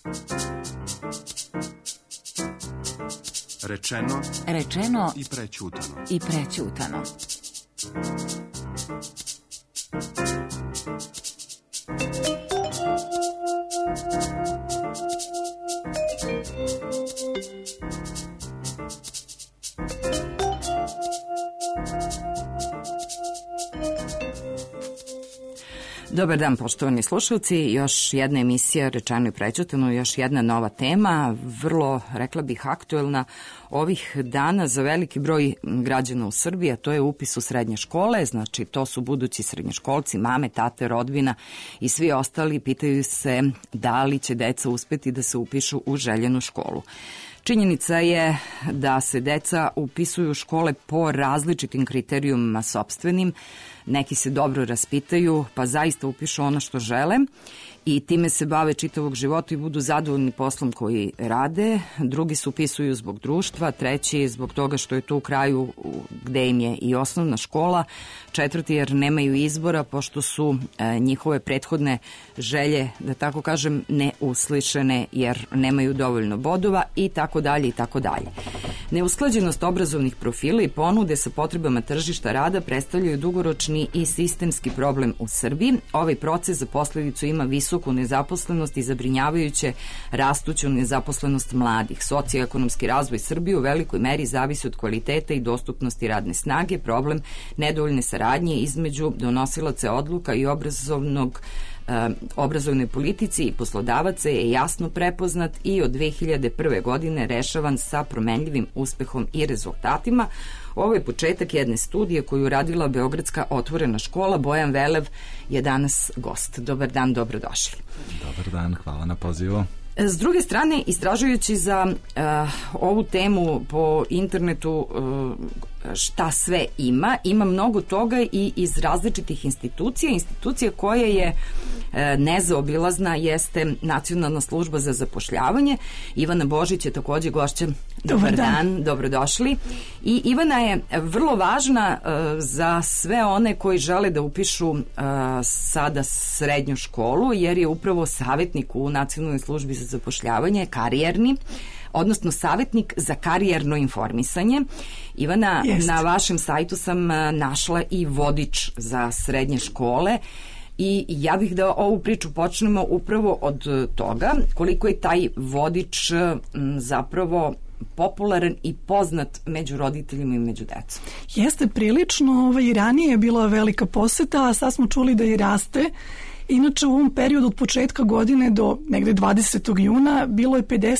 Rečeno i prećutano. Dobar dan, poštovani slušalci, još jedna emisija Rečeno i prećutano, još jedna nova tema, vrlo, rekla bih, aktuelna ovih dana za veliki broj građana u Srbiji, a to je upis u srednje škole, znači to su budući srednjoškolci, mame, tate, rodbina i svi ostali pitaju se da li će deca uspeti da se upišu u željenu školu. Činjenica je da se deca upisuju u škole po različitim kriterijumima sopstvenim, neki se dobro raspitaju pa zaista upišu ono što žele i time se bave čitavog života i budu zadovoljni poslom koji rade, drugi se upisuju zbog društva, treći zbog toga što je to u kraju gde im je i osnovna škola, četvrti jer nemaju izbora pošto su njihove prethodne želje, da tako kažem, neuslišene jer nemaju dovoljno bodova i tako dalje i tako dalje. Neusklađenost obrazovnih profila i ponude sa potrebama tržišta rada predstavljaju dugoročni i sistemski problem u Srbiji. Ovaj proces za posledicu ima visoku nezaposlenost i zabrinjavajuće rastuću nezaposlenost mladih. Socioekonomski razvoj Srbije u velikoj meri zavisi od kvaliteta i dostupnosti radne snage, problem nedovoljne saradnje između donosilaca odluka i obrazovnoj politici i poslodavaca je jasno prepoznat i od 2001. godine rešavan sa promenljivim uspehom i rezultatima. Ovo je početak jedne studije koju je radila Beogradska otvorena škola. Bojan Velev je danas gost. Dobar dan, dobrodošli. Dobar dan, hvala na pozivu. S druge strane, istražujući za ovu temu po internetu šta sve ima mnogo toga i iz različitih institucija koja je nezaobilazna jeste Nacionalna služba za zapošljavanje. Ivana Božić je takođe gošća. Dobar dan, dobrodošli. I Ivana je vrlo važna za sve one koji žele da upišu sada srednju školu, jer je upravo savjetnik u Nacionalnoj službi za zapošljavanje, karijerni, odnosno savjetnik za karijerno informisanje. Ivana, na vašem sajtu sam našla i vodič za srednje škole i ja bih da ovu priču počnemo upravo od toga koliko je taj vodič zapravo popularan i poznat među roditeljima i među decom. Jeste prilično, i ranije je bila velika poseta, a sad smo čuli da i raste. Inače, u ovom periodu od početka godine do negde 20. juna bilo je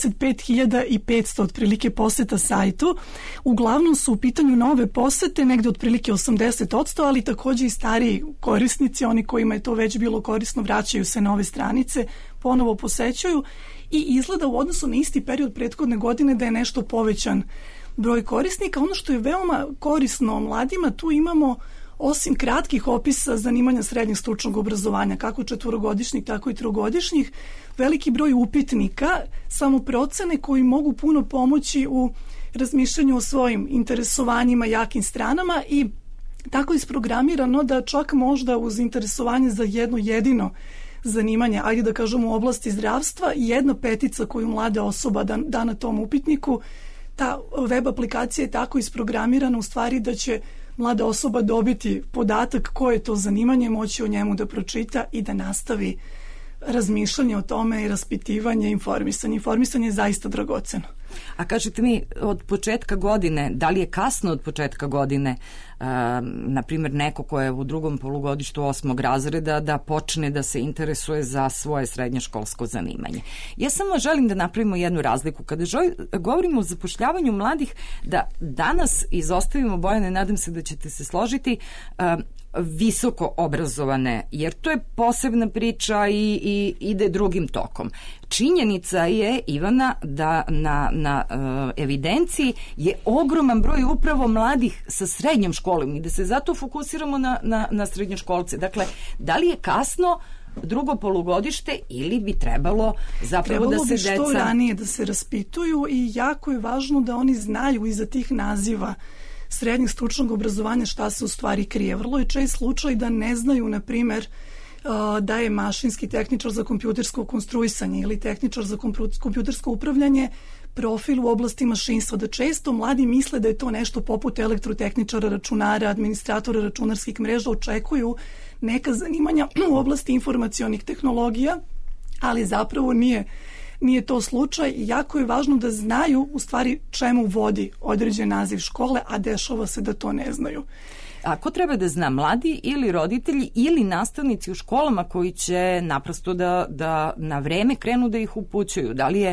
55.500 otprilike poseta sajtu. Uglavnom su u pitanju nove posete, negde otprilike 80%, ali takođe i stariji korisnici, oni kojima je to već bilo korisno, vraćaju se na ove stranice, ponovo posećuju i izgleda u odnosu na isti period prethodne godine da je nešto povećan broj korisnika. Ono što je veoma korisno mladima, tu imamo osim kratkih opisa zanimanja srednjeg stručnog obrazovanja, kako četvorogodišnjih, tako i trogodišnjih, veliki broj upitnika, samoprocene koji mogu puno pomoći u razmišljanju o svojim interesovanjima, jakim stranama i tako isprogramirano da čak možda uz interesovanje za jedno jedino zanimanje, ajde da kažemo u oblasti zdravstva, jedna petica koju mlada osoba da na tom upitniku, ta web aplikacija je tako isprogramirana u stvari da će mlada osoba dobiti podatak koje je to zanimanje, moći o njemu da pročita i da nastavi razmišljanje o tome i raspitivanje, informisanje. Informisanje je zaista dragoceno. A kažete mi, od početka godine, da li je kasno od početka godine, na primjer neko ko je u drugom polugodištu 8. razreda, da počne da se interesuje za svoje srednjoškolsko zanimanje? Ja samo želim da napravimo jednu razliku. Kada govorimo o zapošljavanju mladih, da danas izostavimo, Bojane, nadam se da ćete se složiti, visoko obrazovane, jer to je posebna priča i ide drugim tokom. Činjenica je, Ivana, da na evidenciji je ogroman broj upravo mladih sa srednjom školom i da se zato fokusiramo na srednjoškolce. Dakle, da li je kasno drugo polugodište ili bi trebalo zapravo da se deca... Trebalo bi što ranije da se raspituju i jako je važno da oni znaju iza tih naziva srednjeg stručnog obrazovanja šta se u stvari krije. Vrlo je čest slučaj da ne znaju, na primer, da je mašinski tehničar za kompjutersko konstruisanje ili tehničar za kompjutersko upravljanje profil u oblasti mašinstva, da često mladi misle da je to nešto poput elektrotehničara, računara, administratora računarskih mreža, očekuju neka zanimanja u oblasti informacionih tehnologija, ali zapravo nije to slučaj i jako je važno da znaju u stvari čemu vodi određen naziv škole, a dešava se da to ne znaju. A ko treba da zna, mladi ili roditelji ili nastavnici u školama koji će naprosto da na vreme krenu da ih upućuju? Da li je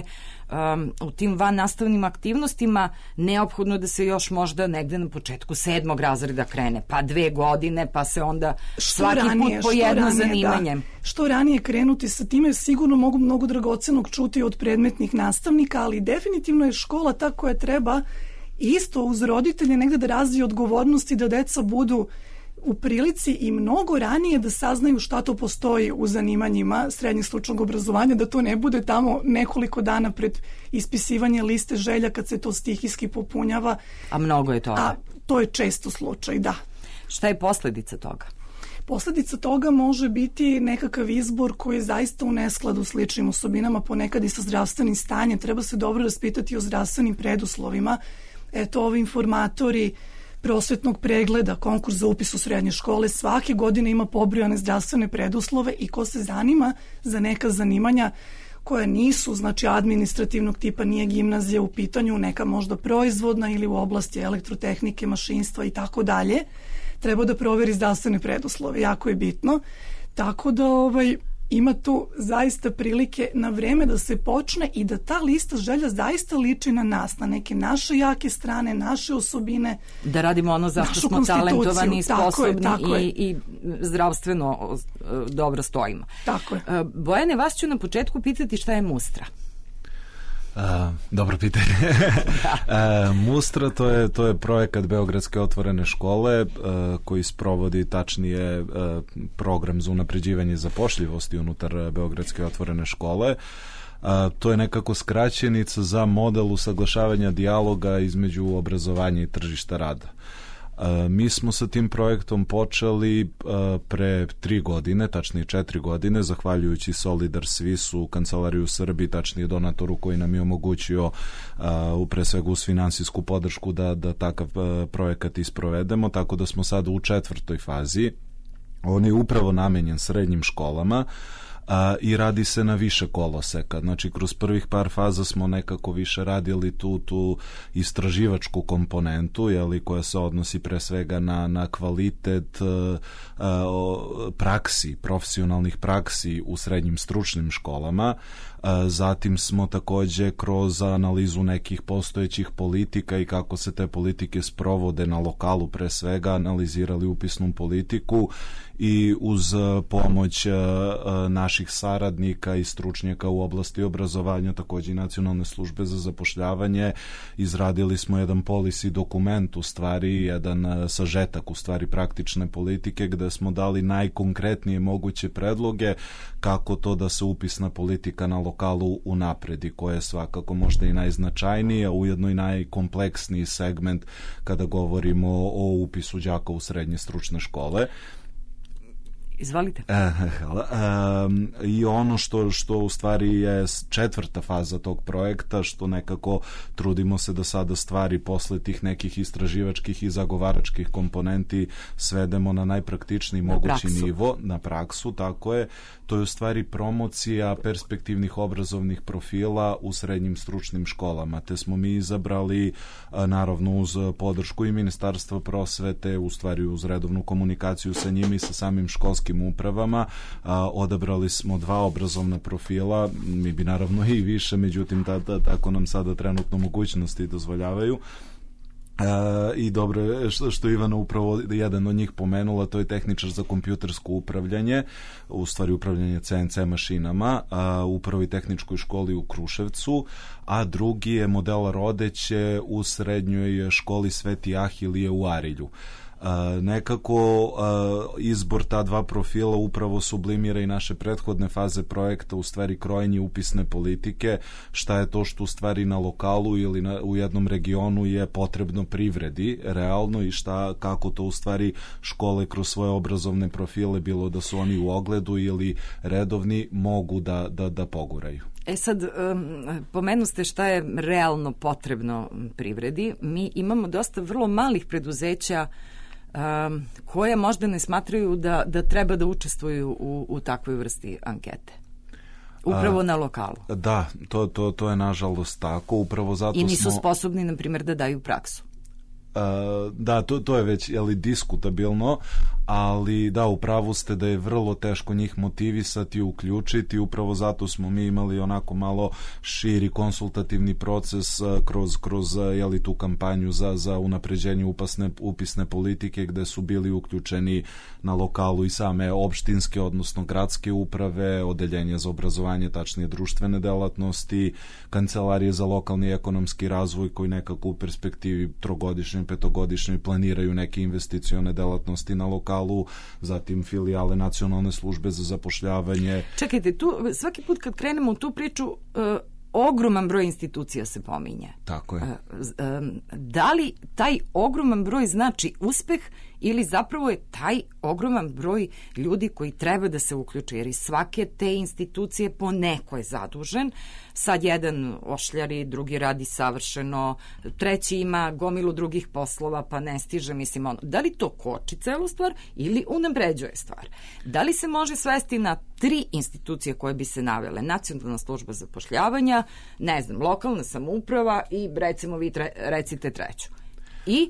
u tim van nastavnim aktivnostima neophodno da se još možda negde na početku 7. razreda krene, pa 2 godine, pa se onda svaki put po jedno zanimanje? Što ranije krenuti sa time, sigurno mogu mnogo dragocenog čuti od predmetnih nastavnika, ali definitivno je škola ta koja treba isto uz roditelje negde da razvije odgovornosti da deca budu u prilici i mnogo ranije da saznaju šta to postoji u zanimanjima srednjeg stručnog obrazovanja, da to ne bude tamo nekoliko dana pred ispisivanje liste želja kad se to stihijski popunjava. A mnogo je toga. A to je često slučaj, da. Šta je posledica toga? Posledica toga može biti nekakav izbor koji je zaista u neskladu s ličnim osobinama, ponekad i sa zdravstvenim stanjem. Treba se dobro raspitati o zdravstvenim preduslovima. Eto, ovi informatori prosvetnog pregleda, konkurs za upis u srednje škole, svake godine ima pobrojane zdravstvene preduslove i ko se zanima za neka zanimanja koja nisu, znači administrativnog tipa, nije gimnazija u pitanju, neka možda proizvodna ili u oblasti elektrotehnike, mašinstva i tako dalje, treba da proveri zdravstvene preduslove, jako je bitno. Tako da ima tu zaista prilike na vreme da se počne i da ta lista želja zaista liči na nas, na neke naše jake strane, naše osobine. Da radimo ono zašto smo talentovani, sposobni i zdravstveno dobro stojimo. Tako je. Bojane, vas ću na početku pitati šta je Mustra. Dobro pitanje. Mustra to je projekat Beogradske otvorene škole koji sprovodi, tačnije, program za unapređivanje zapošljivosti unutar Beogradske otvorene škole. To je nekako skraćenica za model usaglašavanja dijaloga između obrazovanja i tržišta rada. Mi smo sa tim projektom počeli pre 3 godine, tačnije 4 godine, zahvaljujući Solidar Swissu, kancelariju u Srbiji, tačnije donatoru koji nam je omogućio pre svega uz finansijsku podršku da takav projekat isprovedemo, tako da smo sad u 4. fazi. On je upravo namenjen srednjim školama i radi se na više koloseka. Znači, kroz prvih par faza smo nekako više radili tu istraživačku komponentu, koja se odnosi pre svega na kvalitet praksi, profesionalnih praksi u srednjim stručnim školama. Zatim smo takođe kroz analizu nekih postojećih politika i kako se te politike sprovode na lokalu pre svega analizirali upisnu politiku i uz pomoć naših saradnika i stručnjaka u oblasti obrazovanja, takođe i Nacionalne službe za zapošljavanje, izradili smo jedan policy dokument, u stvari jedan sažetak u stvari praktične politike, gde smo dali najkonkretnije moguće predloge kako to da se upisna politika na lokalu unapredi, koja je svakako možda i najznačajnija, ujedno i najkompleksniji segment kada govorimo o upisu đaka u srednje stručne škole. Izvalite. Hvala. I ono što u stvari je 4. faza tog projekta, što nekako trudimo se da sada stvari posle tih nekih istraživačkih i zagovaračkih komponenti svedemo na najpraktičniji mogući nivo, na praksu, tako je. To je u stvari promocija perspektivnih obrazovnih profila u srednjim stručnim školama, te smo mi izabrali, naravno uz podršku i Ministarstva prosvete, u stvari uz redovnu komunikaciju sa njima i sa samim školskim upravama, odabrali smo 2 obrazovna profila, mi bi naravno i više, međutim tako nam sada trenutno mogućnosti dozvoljavaju. I dobro je što Ivana upravo jedan od njih pomenula, to je tehničar za kompjutersko upravljanje, u stvari upravljanje CNC mašinama u Prvoj tehničkoj školi u Kruševcu, a drugi je model rodeće u srednjoj školi Sveti Ahilije u Arilju. Nekako izbor ta dva profila upravo sublimira i naše prethodne faze projekta, u stvari krojenje upisne politike, šta je to što u stvari na lokalu ili u jednom regionu je potrebno privredi realno i kako to u stvari škole kroz svoje obrazovne profile, bilo da su oni u ogledu ili redovni, mogu da poguraju. Sad, pomenu ste šta je realno potrebno privredi. Mi imamo dosta vrlo malih preduzeća koje možda ne smatraju da treba da učestvuju u takvoj vrsti ankete. Upravo na lokalu. Da, to je nažalost tako. Upravo zato i nisu sposobni, na primjer, da daju praksu. Da, to je već diskutabilno, ali da, upravo ste da je vrlo teško njih motivisati i uključiti, upravo zato smo mi imali onako malo širi konsultativni proces kroz tu kampanju za unapređenje upisne politike, gde su bili uključeni na lokalu i same opštinske, odnosno gradske uprave, odeljenje za obrazovanje, tačnije društvene delatnosti, kancelarije za lokalni ekonomski razvoj koji nekako u perspektivi trogodišnjoj, petogodišnjoj planiraju neke investicione delatnosti na lokalu, zatim filijale Nacionalne službe za zapošljavanje. Čekajte, tu svaki put kad krenemo u tu priču, ogroman broj institucija se pominje. Tako je. Da li taj ogroman broj znači uspeh ili zapravo je taj ogroman broj ljudi koji treba da se uključe, jer iz svake te institucije po neko je zadužen. Sad jedan ošljari, drugi radi savršeno, treći ima gomilu drugih poslova pa ne stiže, da li to koči celu stvar ili unapređuje stvar? Da li se može svesti na 3 institucije koje bi se navele? Nacionalna služba zapošljavanja, lokalna samouprava i recimo vi recite treću. I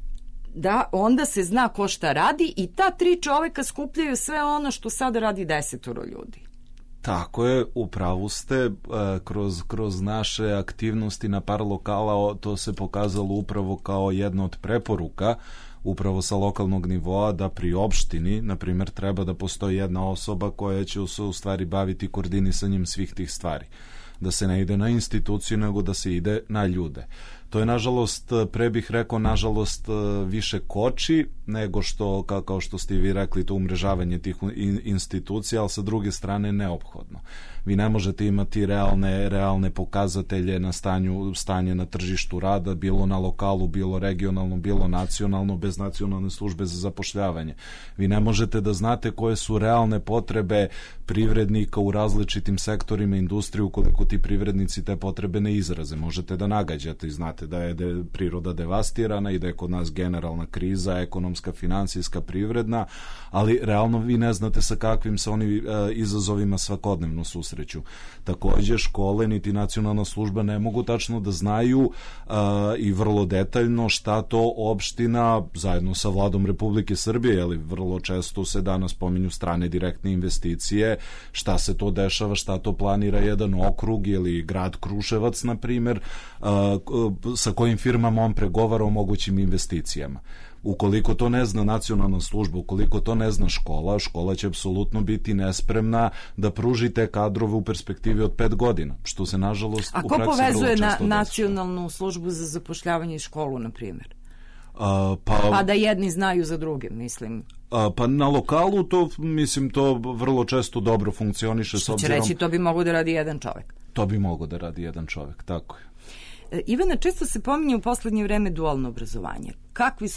da onda se zna ko šta radi i ta 3 čoveka skupljaju sve ono što sada radi 10 ljudi. Tako je, upravo ste, kroz naše aktivnosti na par lokala to se pokazalo upravo kao jedna od preporuka upravo sa lokalnog nivoa, da pri opštini, na primjer, treba da postoji jedna osoba koja će se u stvari baviti koordinisanjem svih tih stvari. Da se ne ide na instituciju, nego da se ide na ljude. To je, nažalost, pre bih rekao, nažalost, više koči nego što, kao što ste vi rekli, to umrežavanje tih institucija, ali sa druge strane neophodno. Vi ne možete imati realne pokazatelje na stanje na tržištu rada, bilo na lokalu, bilo regionalno, bilo nacionalno, bez Nacionalne službe za zapošljavanje. Vi ne možete da znate koje su realne potrebe privrednika u različitim sektorima industrije ukoliko ti privrednici te potrebe ne izraze. Možete da nagađate i znate da je priroda devastirana i da je kod nas generalna kriza, ekonomska, finansijska, privredna, ali realno vi ne znate sa kakvim se oni izazovima svakodnevno susreću. Takođe, škole niti Nacionalna služba ne mogu tačno da znaju i vrlo detaljno šta to opština zajedno sa vladom Republike Srbije, ali vrlo često se danas pominju strane direktne investicije, šta se to dešava, šta to planira jedan okrug ili grad Kruševac, na primer, sa kojim firmama on pregovara o mogućim investicijama. Ukoliko to ne zna Nacionalna služba, ukoliko to ne zna škola će apsolutno biti nespremna da pruži te kadrove u perspektivi od 5 godina, što se nažalost u praksi vrlo često dešava. A ko povezuje Nacionalnu službu za zapošljavanje i školu, na primjer? Pa da jedni znaju za druge, mislim. Pa na lokalu to vrlo često dobro funkcioniše. Što će reći, to bi mogao da radi jedan čovek. To bi mogao da radi jedan čovek, tako je. Ivana, često se pominje u poslednje vreme dualno obrazovanje. Kakva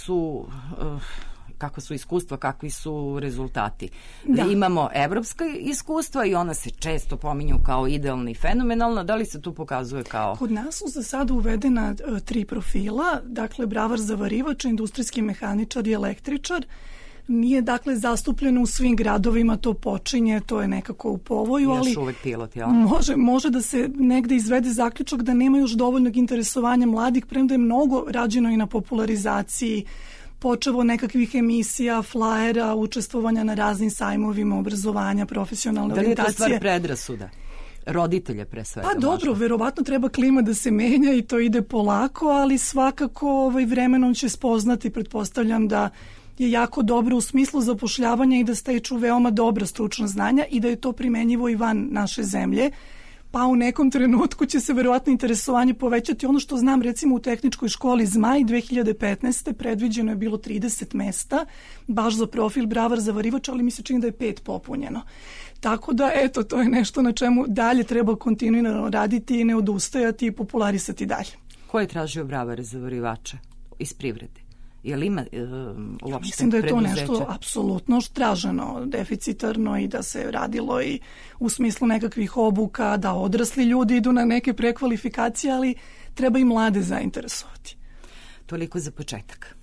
su iskustva, kakvi su rezultati? Da. Imamo evropska iskustva i ona se često pominju kao idealna i fenomenalna. Da li se tu pokazuje kao... Kod nas su za sada uvedena 3 profila, dakle bravar zavarivač, industrijski mehaničar i električar. Nije dakle zastupljeno u svim gradovima, to počinje, to je nekako u povoju, ali još uvek pilot, jel? Može da se negde izvede zaključak da nema još dovoljnog interesovanja mladih, premda je mnogo rađeno i na popularizaciji, počevo nekakvih emisija, flajera, učestvovanja na raznim sajmovima, obrazovanja, profesionalne orijentacije. Da li je to stvar predrasuda? Roditelje pre svega. Pa dobro, verovatno treba klima da se menja i to ide polako, ali svakako vremenom će spoznati, pretpostavljam da je jako dobro u smislu zapošljavanja i da steču veoma dobra stručna znanja i da je to primenjivo i van naše zemlje. pa u nekom trenutku će se verovatno interesovanje povećati. Ono što znam, recimo u tehničkoj školi Zmaj 2015. predviđeno je bilo 30 mesta, baš za profil bravar zavarivač, ali mi se čini da je 5 popunjeno. Tako da, eto, to je nešto na čemu dalje treba kontinuirano raditi i ne odustajati i popularisati dalje. Ko je tražio bravare zavarivače iz privrede? Jel ima uopšte Mislim da je to preduzeća? nešto apsolutno traženo, deficitarno i da se radilo i u smislu nekakvih obuka, da odrasli ljudi idu na neke prekvalifikacije, ali treba i mlade zainteresovati. Toliko za početak.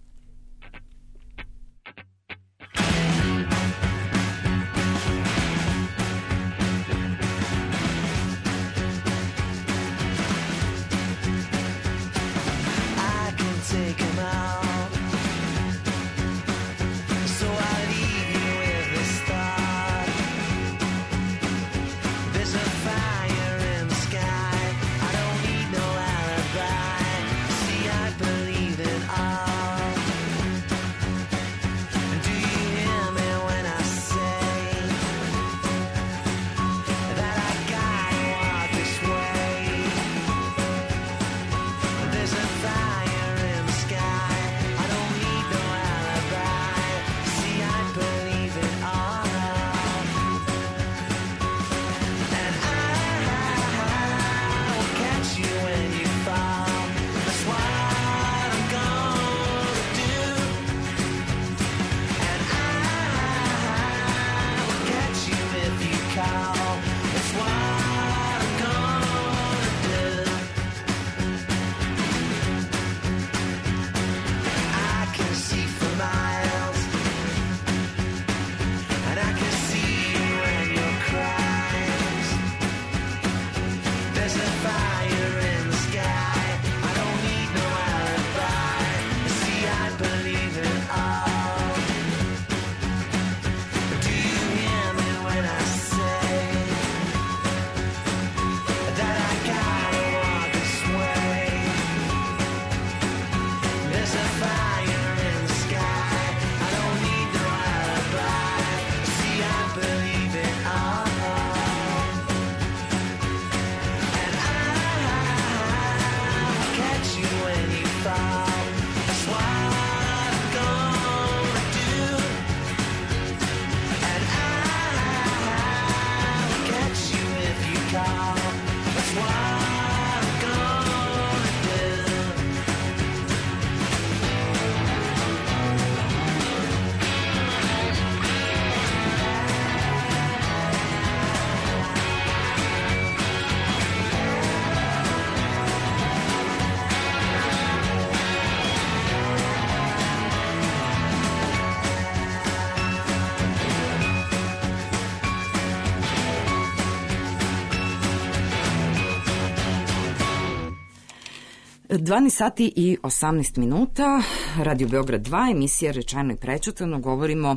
Dvanaest sati i 18 minuta, Radio Beograd 2, emisija Rečeno i prećutano. Govorimo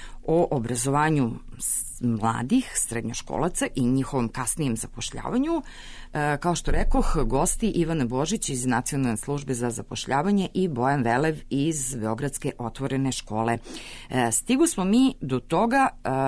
o obrazovanju mladih srednjoškolaca i njihovom kasnijem zapošljavanju. Kao što rekoh, gosti Ivana Božić iz Nacionalne službe za zapošljavanje i Bojan Velev iz Beogradske otvorene škole. Stigu smo mi do toga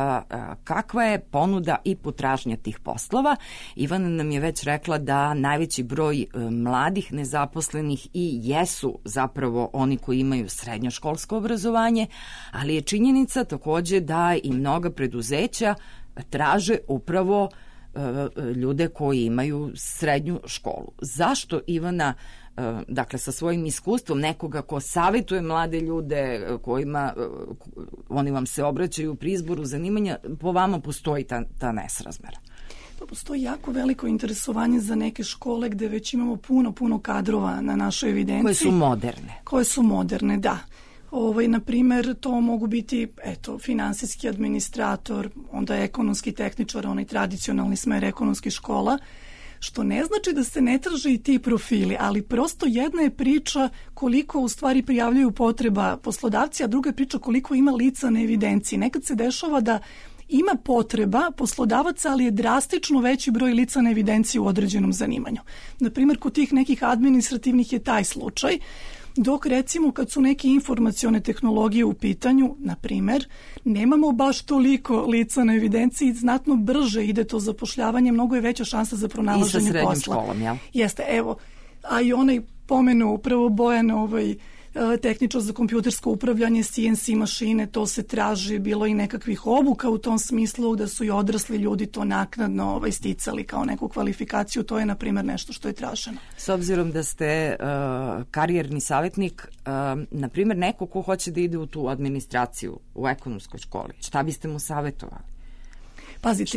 kakva je ponuda i potražnja tih poslova. Ivana nam je već rekla da najveći broj mladih nezaposlenih i jesu zapravo oni koji imaju srednjoškolsko obrazovanje, ali je činjenica takođe da i mnoga preduzeća traže upravo ljude koji imaju srednju školu. Zašto, Ivana, dakle sa svojim iskustvom nekoga ko savjetuje mlade ljude kojima oni vam se obraćaju pri izboru zanimanja, po vama postoji ta nesrazmera? Pa postoji jako veliko interesovanje za neke škole gde već imamo puno kadrova na našoj evidenciji. Koje su moderne, da. Na primer, to mogu biti finansijski administrator, onda ekonomski tehničar, onaj tradicionalni smer ekonomskih škola, što ne znači da se ne traže i ti profili, ali prosto jedna je priča koliko u stvari prijavljaju potreba poslodavci, a druga je priča koliko ima lica na evidenciji. Nekad se dešava da ima potreba poslodavaca, ali je drastično veći broj lica na evidenciji u određenom zanimanju. Na primjer, kod tih nekih administrativnih je taj slučaj. dok recimo kad su neke informacione tehnologije u pitanju, na primer, nemamo baš toliko lica na evidenciji, znatno brže ide to zapošljavanje, mnogo je veća šansa za pronalaženje posla. I sa srednjom školom, jel? Jeste, evo, a i onaj pomenuo upravo Bojan, tehničar za kompjutersko upravljanje, CNC mašine, to se traži, bilo i nekakvih obuka u tom smislu da su i odrasli ljudi to naknadno sticali kao neku kvalifikaciju, to je na primjer nešto što je traženo. S obzirom da ste karijerni savjetnik, na primjer neko ko hoće da ide u tu administraciju u ekonomskoj školi, šta biste mu savjetovali? Pazite,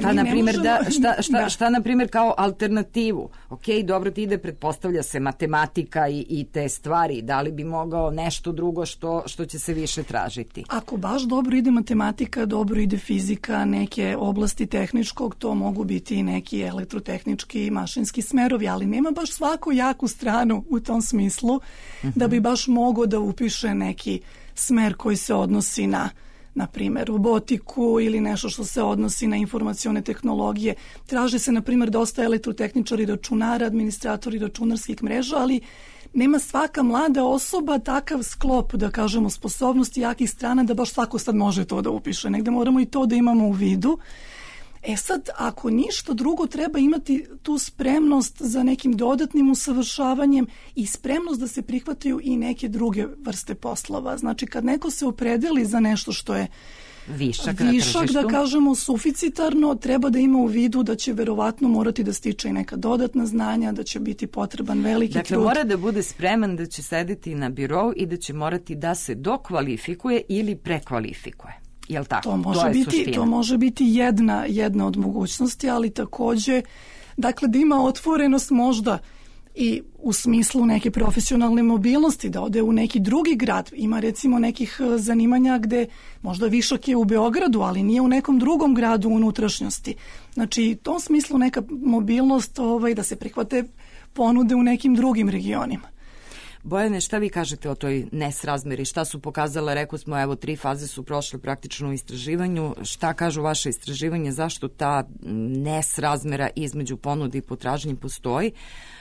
šta na primjer kao alternativu? Ok, dobro ti ide, pretpostavlja se matematika i te stvari, da li bi mogao nešto drugo što će se više tražiti? Ako baš dobro ide matematika, dobro ide fizika, neke oblasti tehničkog, to mogu biti i neki elektrotehnički i mašinski smerovi, ali nema baš svaku jaku stranu u tom smislu da bi baš mogao da upiše neki smer koji se odnosi na primjer robotiku ili nešto što se odnosi na informacione tehnologije. Traže se na primjer dosta elektrotehničari, računara, administratori računarskih mreža, ali nema svaka mlada osoba takav sklop, da kažemo, sposobnosti jakih strana da baš svako sad može to da upiše. Negde moramo i to da imamo u vidu. Sad, ako ništa drugo, treba imati tu spremnost za nekim dodatnim usavršavanjem i spremnost da se prihvataju i neke druge vrste poslova. Znači, kad neko se opredeli za nešto što je višak, da kažemo, suficitarno, treba da ima u vidu da će verovatno morati da stiče i neka dodatna znanja, da će biti potreban veliki trud. Dakle, mora da bude spreman da će sedeti na birou i da će morati da se dokvalifikuje ili prekvalifikuje. Jel tako? To može biti jedna od mogućnosti, ali takođe, dakle, da ima otvorenost možda i u smislu neke profesionalne mobilnosti, da ode u neki drugi grad. Ima recimo nekih zanimanja gde možda višak je u Beogradu, ali nije u nekom drugom gradu u unutrašnjosti. Znači, u tom smislu neka mobilnost da se prihvate ponude u nekim drugim regionima. Bojane, šta vi kažete o toj nesrazmeri? Šta su pokazale? Rekli smo, evo, 3 faze su prošle praktično u istraživanju. Šta kažu vaše istraživanje? Zašto ta nesrazmera između ponude i potražnje postoji?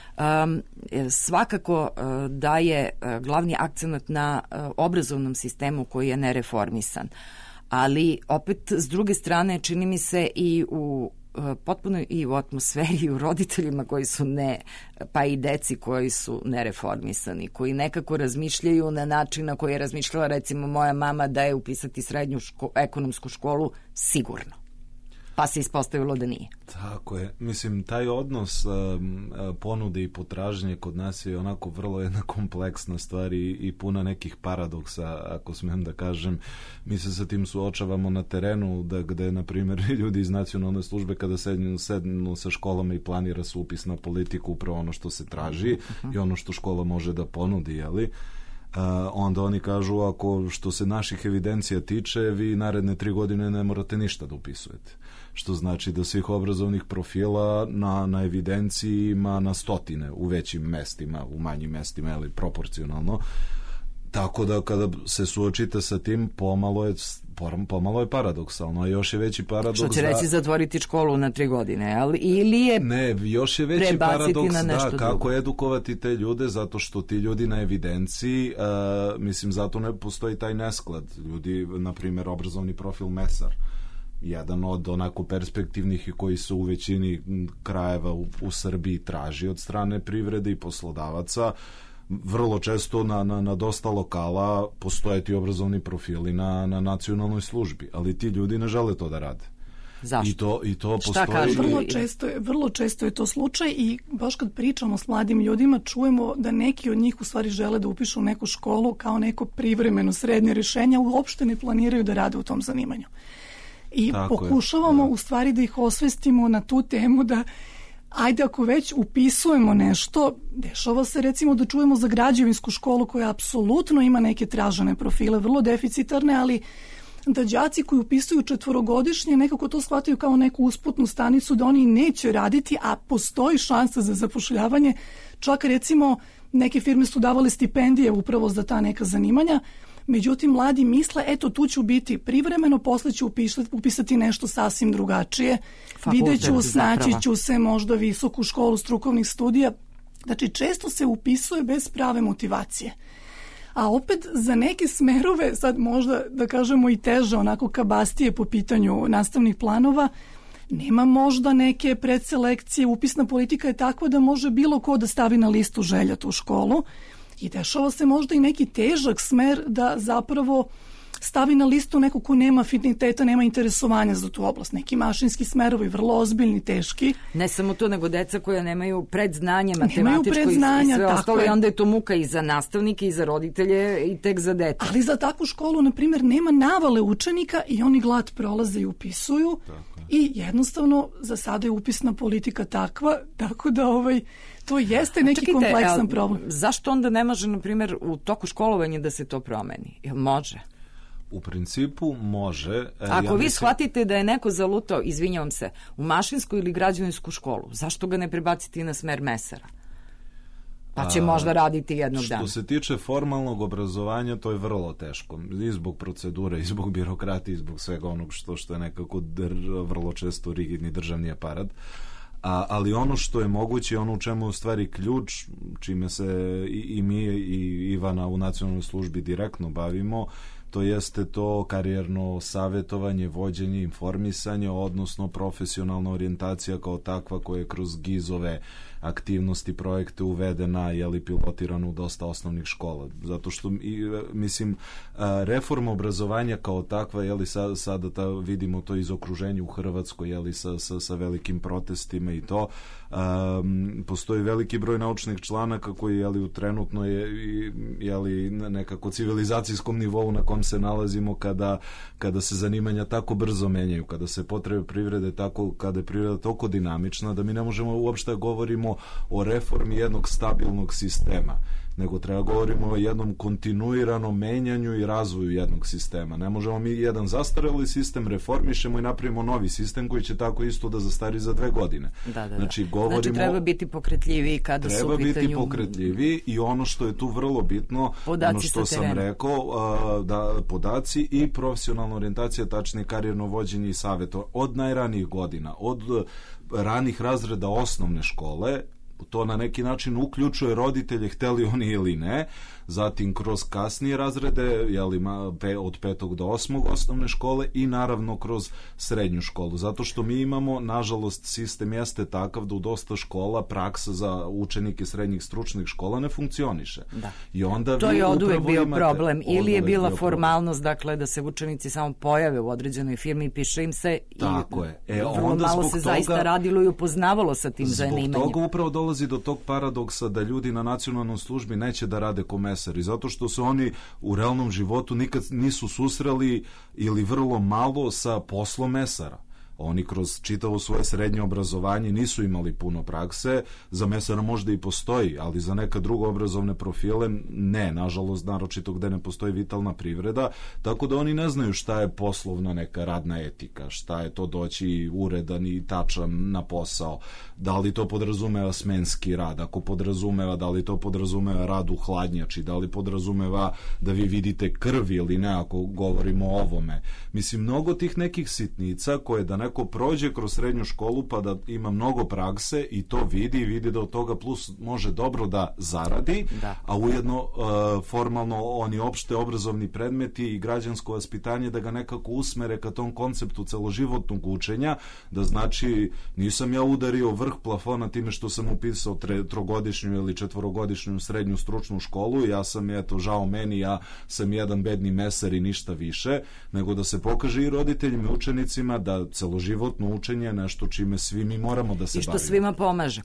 Svakako da je glavni akcenat na obrazovnom sistemu koji je nereformisan. Ali opet, s druge strane, čini mi se i potpuno i u atmosferi i u roditeljima koji su pa i deci koji su nereformisani, koji nekako razmišljaju na način na koji je razmišljala recimo moja mama da je upisati srednju ekonomsku školu sigurno. Pa se ispostavilo da nije. Tako je. Mislim, taj odnos ponude i potražnje kod nas je onako vrlo jedna kompleksna stvar i puna nekih paradoksa, ako smijem da kažem. Mi se sa tim suočavamo na terenu, gde, na primjer, ljudi iz nacionalne službe kada sednu sa školama i planira se upis na politiku, upravo ono što se traži i ono što škola može da ponudi, jeli? Onda oni kažu, ako što se naših evidencija tiče, vi naredne 3 godine ne morate ništa da upisujete. Što znači da svih obrazovnih profila na evidenciji ima na stotine u većim mestima, u manjim mestima, ali proporcionalno. Tako da kada se suočite sa tim, pomalo je paradoksalno, a još je veći paradoks. Što će reći zatvoriti školu na 3 godine, ali ili je još je veći paradoks kako drugo. Edukovati te ljude, zato što ti ljudi na evidenciji, mislim, zato ne postoji taj nesklad. Ljudi, na primjer, obrazovni profil mesar, jedan od onako perspektivnih i koji se u većini krajeva u Srbiji traži od strane privrede i poslodavaca. Vrlo često na dosta lokala postoje ti obrazovni profili na nacionalnoj službi, ali ti ljudi ne žele to da rade. Zašto? I to postoji. Vrlo često je to slučaj i baš kad pričamo s mladim ljudima čujemo da neki od njih u stvari žele da upišu neku školu kao neko privremeno srednje rješenje, uopšte ne planiraju da rade u tom zanimanju. I pokušavamo u stvari da ih osvestimo na tu temu da ajde, ako već upisujemo nešto, dešava se recimo da čujemo za građevinsku školu koja apsolutno ima neke tražene profile, vrlo deficitarne, ali da đaci koji upisuju 4-godišnje nekako to shvataju kao neku usputnu stanicu da oni neće raditi, a postoji šansa za zapošljavanje. Čak recimo neke firme su davale stipendije upravo za ta neka zanimanja. Međutim, mladi misle, eto, tu ću biti privremeno, posle ću upisati nešto sasvim drugačije. Vidjet ću, snaći ću se možda visoku školu strukovnih studija. Znači, često se upisuje bez prave motivacije. a opet za neke smerove, sad možda da kažemo i teže, onako kabastije po pitanju nastavnih planova, nema možda neke predselekcije, upisna politika je takva da može bilo ko da stavi na listu želja tu školu i dešava se možda i neki težak smer da zapravo stavi na listu neko ko nema afiniteta, nema interesovanja za tu oblast. Neki mašinski smerovi, vrlo ozbiljni, teški. Ne samo to, nego deca koja nemaju predznanje, matematičko i sve ostalo, i onda je to muka i za nastavnike i za roditelje i tek za dete. Ali za takvu školu, na primjer, nema navale učenika i oni glad prolaze i upisuju. I jednostavno za sada je upisna politika takva, tako da to jeste neki kompleksan problem. Zašto onda ne može, na primjer, u toku školovanja da se to promeni? Jel može? U principu može. Ako vi shvatite da je neko zalutao, izvinjavam se, u mašinsku ili građevinsku školu, zašto ga ne prebaciti na smer mesara? Pa će možda raditi jednog dana. Što se tiče formalnog obrazovanja, to je vrlo teško. I zbog procedure, i zbog birokratije, i zbog svega onog što je nekako vrlo često rigidni državni aparat. Ali ono što je moguće, ono u čemu je u stvari ključ, čime se i mi i Ivana u nacionalnoj službi direktno bavimo, to jeste to karijerno savjetovanje, vođenje, informisanje, odnosno profesionalna orijentacija kao takva koja je kroz GIZ-ove aktivnosti, projekte uvedena, pilotirana u dosta osnovnih škola. Zato što, mislim, reforma obrazovanja kao takva, sada vidimo to iz okruženja u Hrvatskoj, sa velikim protestima i to, postoji veliki broj naučnih članaka koji, trenutno je, nekako civilizacijskom nivou na kom se nalazimo kada se zanimanja tako brzo menjaju, kada se potrebe privrede tako, kada je privreda toliko dinamična da mi ne možemo uopšte govorimo o reformi jednog stabilnog sistema, nego treba govorimo o jednom kontinuiranom menjanju i razvoju jednog sistema. Ne možemo mi jedan zastareli sistem reformišemo i napravimo novi sistem koji će tako isto da zastari za 2 godine. Da. Znači treba biti pokretljiviji kada su u pitanju... Treba biti pokretljiviji i ono što je tu vrlo bitno, podaci ono što sam rekao, da podaci i profesionalna orijentacija, tačnije karijerno vođenje i savjeto od najranijih godina, od ranih razreda osnovne škole. To na neki način uključuje roditelje, hteli oni ili ne, zatim kroz kasnije razrede, od 5. do 8. osnovne škole i naravno kroz srednju školu. Zato što mi imamo, nažalost, sistem jeste takav da u dosta škola praksa za učenike srednjih stručnih škola ne funkcioniše. Da. I onda to je oduvek bio problem. Ili je bila formalnost, dakle, da se učenici samo pojave u određenoj firmi, piše im se i tako je. Vrlo malo se zaista radilo i upoznavalo sa tim zanimanjem. Zbog toga upravo dolazi do tog paradoksa da ljudi na nacionalnoj službi neće da rade komesari, zato što se oni u realnom životu nikad nisu susreli ili vrlo malo sa poslom mesara. Oni kroz čitavo svoje srednje obrazovanje nisu imali puno prakse, za mesara možda i postoji, ali za neka druga obrazovne profile ne, nažalost, naročito gde ne postoji vitalna privreda, tako da oni ne znaju šta je poslovna neka radna etika, šta je to doći uredan i tačan na posao, da li to podrazumeva smenski rad, ako podrazumeva, da li to podrazumeva rad u hladnjači, da li podrazumeva da vi vidite krv ili ne, ako govorimo o ovome. Mislim, mnogo tih nekih sitnica koje da neko prođe kroz srednju školu pa da ima mnogo prakse i to vidi da od toga plus može dobro da zaradi, a ujedno formalno oni opšte obrazovni predmeti i građansko vaspitanje da ga nekako usmere ka tom konceptu celoživotnog učenja, da znači nisam ja udario vrh plafona time što sam upisao 3-godišnju ili 4-godišnju srednju stručnu školu, ja sam, žao meni, ja sam jedan bedni mesar i ništa više, nego da se pokaže i roditeljima i učenicima da celoživotno učenje je nešto čime svi mi moramo da se bavimo. I što svima pomaže.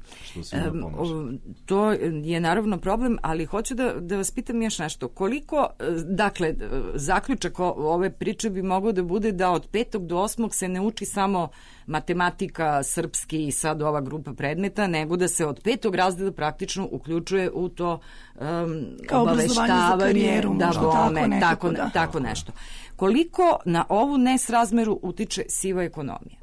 To je naravno problem, ali hoću da vas pitam još nešto. Koliko, dakle, zaključak ove priče bi mogao da bude da od 5. do 8. se ne uči samo matematika, srpski i sad ova grupa predmeta, nego da se od 5. razreda praktično uključuje u to obaveštavanje, tako nešto. Koliko na ovu nesrazmeru utiče siva ekonomija?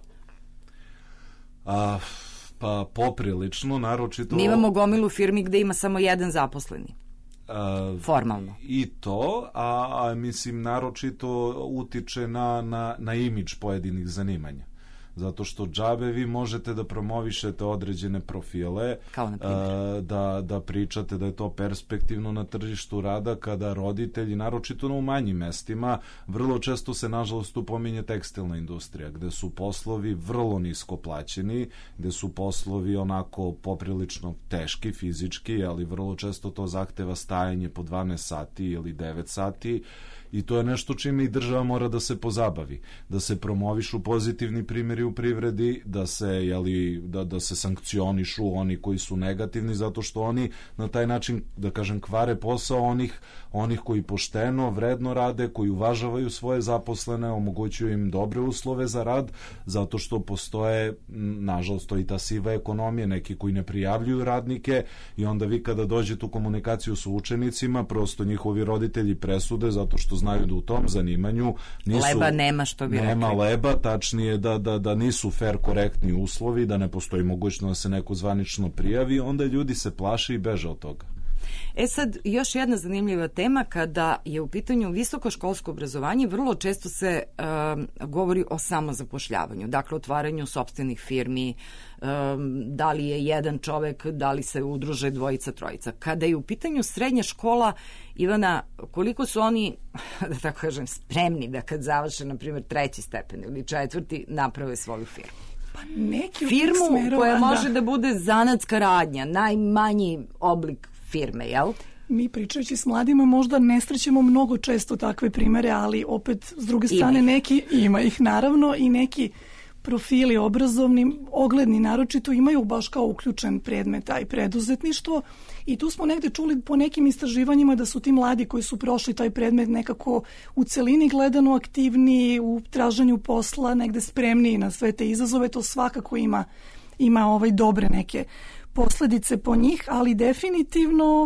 Pa poprilično, naročito... Mi imamo gomilu firmi gde ima samo jedan zaposleni. Formalno. I to, a mislim naročito utiče na imidž pojedinih zanimanja. Zato što džabe vi možete da promovišete određene profile, kao na primjer da pričate da je to perspektivno na tržištu rada, kada roditelji, naročito u manjim mestima, vrlo često se nažalost tu pominje tekstilna industrija, gde su poslovi vrlo nisko plaćeni, gde su poslovi onako poprilično teški fizički, ali vrlo često to zahteva stajanje po 12 sati ili 9 sati, i to je nešto čime i država mora da se pozabavi, da se promovišu pozitivni primjeri u privredi, da se sankcionišu oni koji su negativni, zato što oni na taj način, da kažem, kvare posao onih koji pošteno, vredno rade, koji uvažavaju svoje zaposlene, omogućuju im dobre uslove za rad, zato što postoje, nažalost, to i ta siva ekonomija, neki koji ne prijavljuju radnike, i onda vi kada dođete u komunikaciju sa učenicima, prosto njihovi roditelji presude, zato što znaju da u tom zanimanju leba nema, što bi nema rekli. Leba, tačnije da nisu fair korektni uslovi, da ne postoji mogućnost da se neko zvanično prijavi, onda ljudi se plaše i beže od toga. Sad, još jedna zanimljiva tema, kada je u pitanju visokoškolsko obrazovanje, vrlo često se govori o samozapošljavanju, dakle otvaranju sopstvenih firmi, da li je jedan čovek, da li se udruže dvojica, trojica. Kada je u pitanju srednja škola, Ivana, koliko su oni, da tako kažem, spremni da kad završe, na primjer, 3. stepen ili 4. naprave svoju firmu? Pa neki firmu koja može da bude zanatska radnja, najmanji oblik firme, jel? Mi pričajući s mladima možda ne srećemo mnogo često takve primere, ali opet s druge strane neki, ima ih naravno, i neki profili obrazovni, ogledni naročito, imaju baš kao uključen predmet taj preduzetništvo, i tu smo negde čuli po nekim istraživanjima da su ti mladi koji su prošli taj predmet nekako u celini gledano aktivniji u traženju posla, negde spremniji na sve te izazove. To svakako ima dobre neke posledice po njih, ali definitivno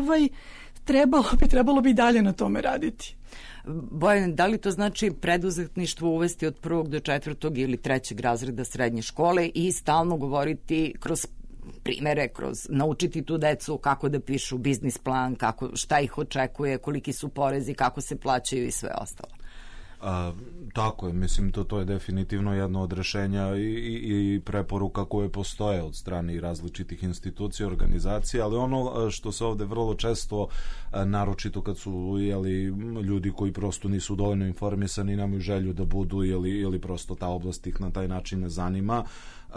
trebalo bi dalje na tome raditi. Bojan, da li to znači preduzetništvo uvesti od 1. do 4. ili 3. razreda srednje škole i stalno govoriti kroz primere, naučiti tu decu kako da pišu biznis plan, šta ih očekuje, koliki su porezi, kako se plaćaju i sve ostalo? Tako je, mislim, to je definitivno jedno od rešenja i preporuka koje postoje od strane različitih institucija, organizacija, ali ono što se ovde vrlo često, naročito kad su ljudi koji prosto nisu dovoljno informisani, nemaju želju da budu ili prosto ta oblast ih na taj način ne zanima,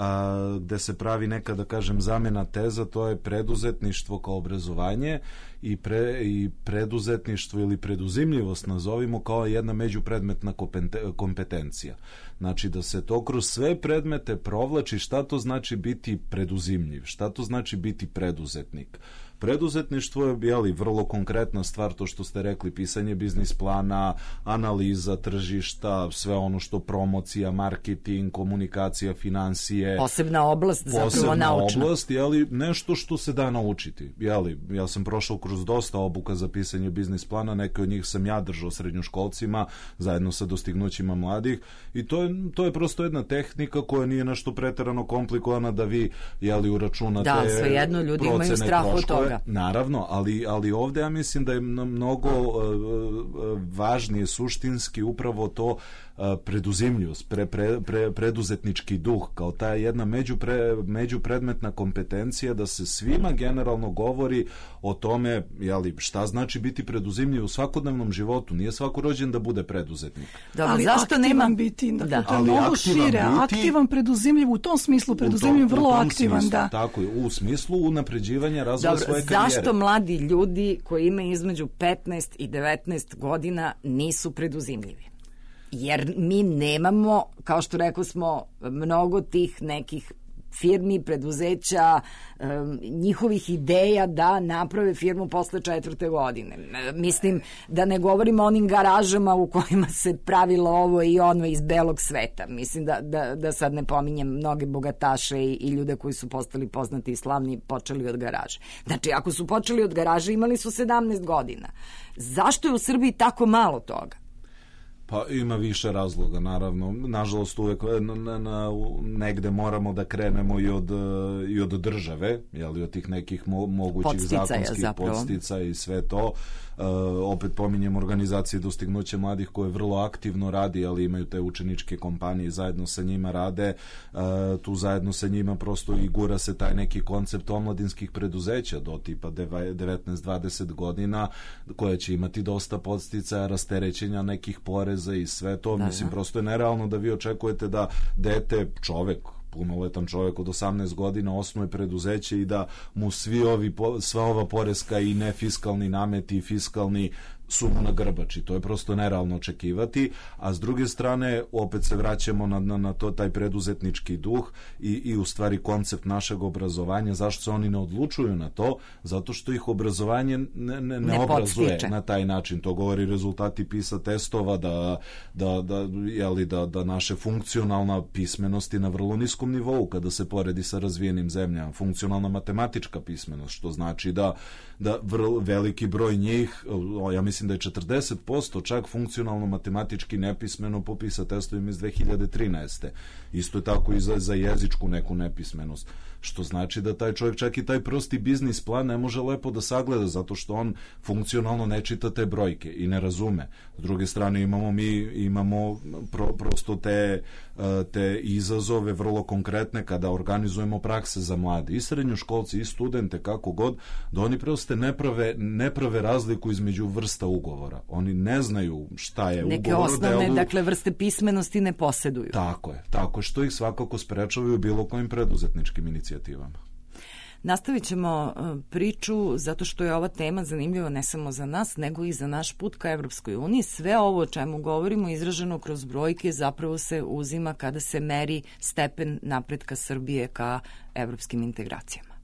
gde se pravi neka, da kažem, zamena teza, to je preduzetništvo kao obrazovanje i preduzetništvo ili preduzimljivost nazovimo kao jedna međupredmetna kompetencija. Znači da se to kroz sve predmete provlači šta to znači biti preduzimljiv, šta to znači biti preduzetnik. Preduzetništvo je vrlo konkretna stvar, to što ste rekli, pisanje biznis plana, analiza tržišta, sve ono što promocija, marketing, komunikacija, finansije. Posebna oblast, zapravo naučna. Posebna oblast, nešto što se da naučiti. Ja sam prošao kroz dosta obuka za pisanje biznis plana, neke od njih sam ja držao srednjoškolcima, zajedno sa dostignućima mladih, i to je prosto jedna tehnika koja nije nešto preterano komplikovana da vi uračunate procene, troškove. Da, svejedno ljudi imaju strah od toga. Naravno, ali ovde ja mislim da je mnogo važnije suštinski upravo to preduzimljivost, preduzetnički duh, kao ta jedna međupredmetna kompetencija, da se svima generalno govori o tome šta znači biti preduzimljiv u svakodnevnom životu. Nije svako rođen da bude preduzetnik. Dobro, ali zašto aktivan biti, mnogo šire, aktivan, preduzimljiv, u tom smislu preduzimljiv, vrlo aktivan, smislu, da. Tako je, u smislu unapređivanja razvoja svoje karijere. Zašto mladi ljudi koji imaju između 15 i 19 godina nisu preduzimljivi? Jer mi nemamo, kao što rekao smo, mnogo tih nekih firmi, preduzeća, njihovih ideja da naprave firmu posle 4. godine. Mislim, da ne govorimo o onim garažama u kojima se pravilo ovo i ono iz belog sveta. Mislim da sad ne pominjem mnoge bogataše i ljude koji su postali poznati i slavni, počeli od garaže. Znači, ako su počeli od garaže, imali su 17 godina. Zašto je u Srbiji tako malo toga? Pa ima više razloga, naravno. Nažalost, uvek negde moramo da krenemo i od države, jeli, od tih nekih mogućih zakonskih podsticaja i sve to. Opet pominjem organizacije Dostignuće mladih koje vrlo aktivno radi, ali imaju te učeničke kompanije, zajedno sa njima rade, tu zajedno sa njima prosto i gura se taj neki koncept omladinskih preduzeća do tipa 19-20 godina, koje će imati dosta podsticaja, rasterećenja nekih poreza i sve to. Mislim, prosto je nerealno da vi očekujete da dete, punoletan čovjek od 18 godina osnuje preduzeće i da mu sva ova poreska i nefiskalni nameti i fiskalni su mu na grbači. To je prosto nerealno očekivati, a s druge strane opet se vraćamo na to, taj preduzetnički duh i u stvari koncept našeg obrazovanja. Zašto se oni ne odlučuju na to? Zato što ih obrazovanje ne obrazuje na taj način. To govori rezultati PISA testova da naše funkcionalna pismenost je na vrlo niskom nivou kada se poredi sa razvijenim zemljama. Funkcionalna matematička pismenost, što znači da veliki broj njih, ja mislim da je 40% čak funkcionalno matematički nepismeno po PISA testovima iz 2013. Isto je tako i za jezičku neku nepismenost. Što znači da taj čovjek čak i taj prosti biznis plan ne može lepo da sagleda, zato što on funkcionalno ne čita te brojke i ne razume. S druge strane imamo prosto te izazove vrlo konkretne kada organizujemo prakse za mlade i srednjoškolci i studente, kako god, da oni prosto ne prave razliku između vrsta ugovora. Oni ne znaju šta je neke ugovor o delu. Neke osnovne, vrste pismenosti ne posjeduju. Tako je, što ih svakako sprečavaju bilo kojim preduzetničkim inicijativama. Nastavit ćemo priču zato što je ova tema zanimljiva ne samo za nas, nego i za naš put ka Evropskoj uniji. Sve ovo o čemu govorimo izraženo kroz brojke zapravo se uzima kada se meri stepen napretka Srbije ka evropskim integracijama.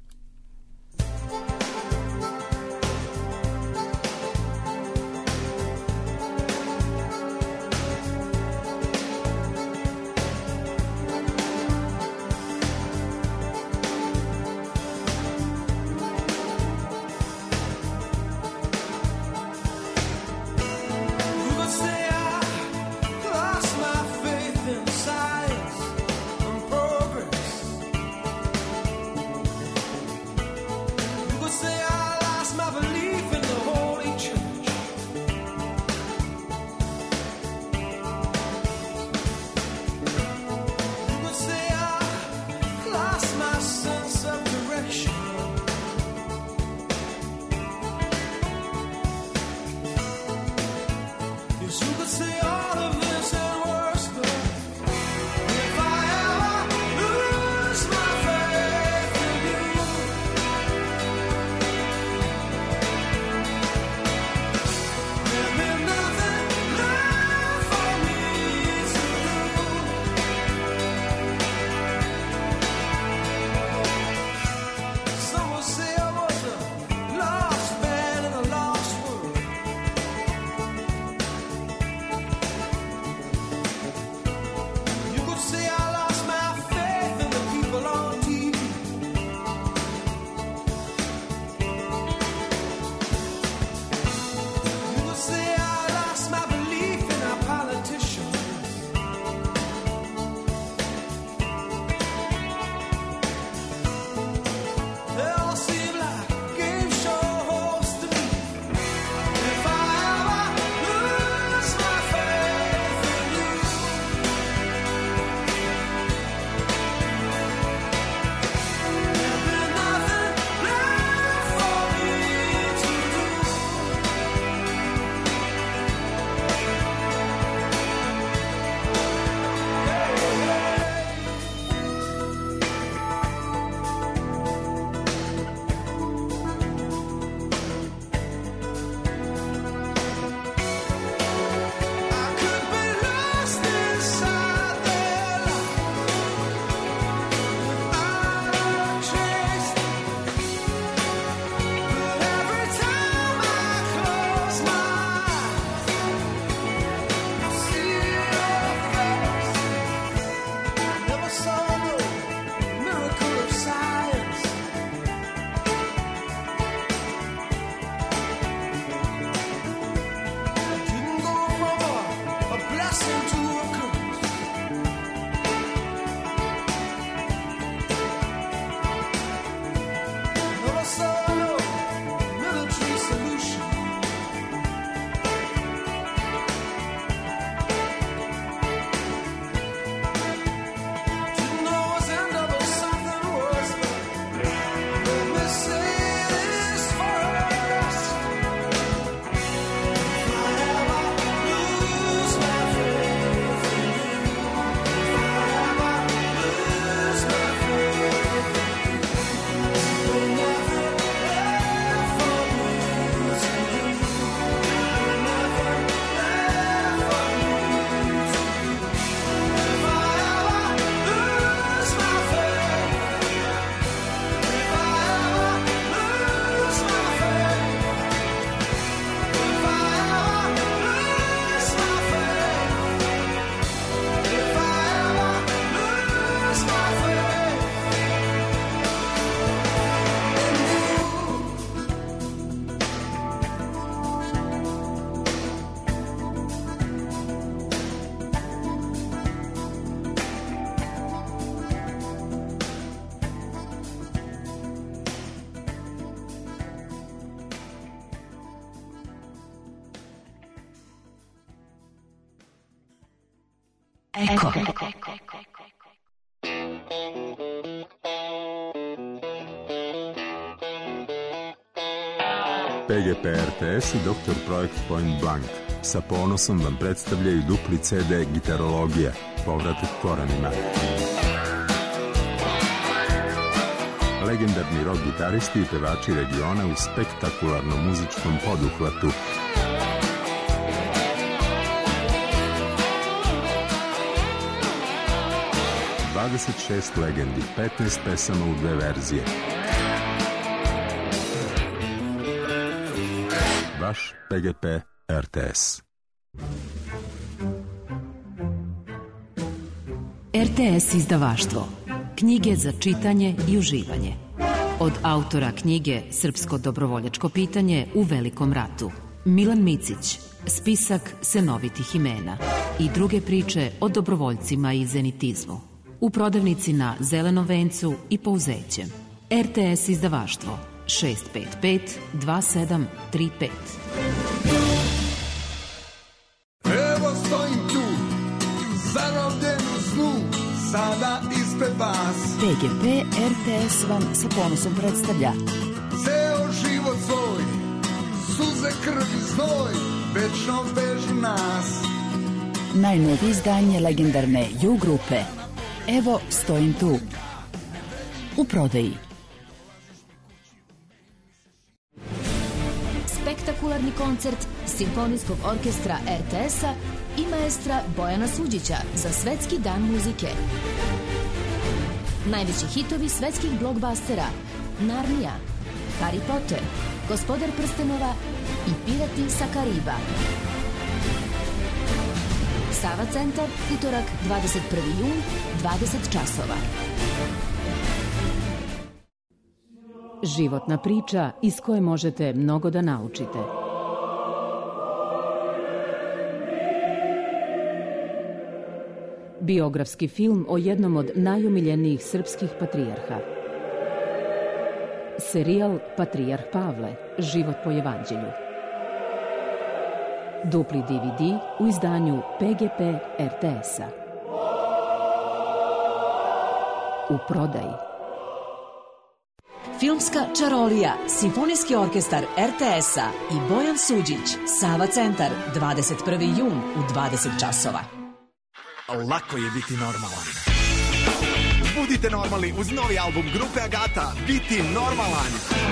Eko. PGP RTS i Dr. Projekt Point Blank sa ponosom vam predstavljaju dupli CD Gitarologija, povratak korenima. Legendarni rock gitaristi i pevači regiona u spektakularnom muzičkom poduhvatu. ...26 legendi, 15 pesama u 2 verzije. Vaš PGP RTS. RTS izdavaštvo. Knjige za čitanje i uživanje. Od autora knjige Srpsko dobrovoljačko pitanje u Velikom ratu. Milan Micić, spisak senovitih imena i druge priče o dobrovoljcima i zenitizmu. U prodavnici na Zelenom vencu i Pouzećem. RTS izdavaštvo 655 2735. Evo stojim tu, zarobljen u snu, sada ispred vas. PGP RTS vam sa ponosom predstavlja Ceo život svoj, suze, krv i znoj, večno vežu nas. najnovije izdanje legendarne U grupe. Evo stojim tu. U prodaji. Spektakularni koncert Simfonijskog orkestra RTS-a i maestra Bojana Suđića za Svetski dan muzike. Najveći hitovi svetskih blockbustera Narnija, Harry Potter, Gospodar prstenova i Pirati sa Kariba. Sava centar, utorak 21. jun, 20 časova. Životna priča iz koje možete mnogo da naučite. Biografski film o jednom od najomiljenijih srpskih patrijarha. Serijal Patrijarh Pavle, život po evanđelju. Dupli DVD u izdanju PGP RTS-a. U prodaji. Filmska čarolija, Simfonijski orkestar RTS-a i Bojan Suđić, Sava centar, 21. jun u 20 časova. Lako je biti normalan. Budite normalni uz novi album grupe Agata, Biti normalan.